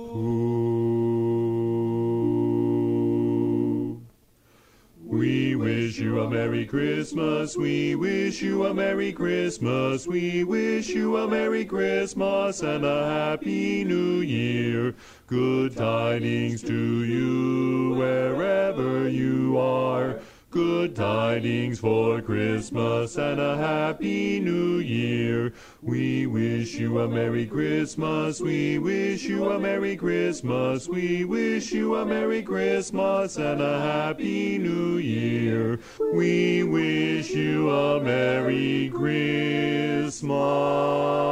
Who? We wish you a Merry Christmas, we wish you a Merry Christmas, we wish you a Merry Christmas and a Happy New Year. Good tidings to you wherever you are. Good tidings for Christmas and a Happy New Year. We wish you a Merry Christmas, we wish you a Merry Christmas, we wish you a Merry Christmas and a Happy New Year. We wish you a Merry Christmas.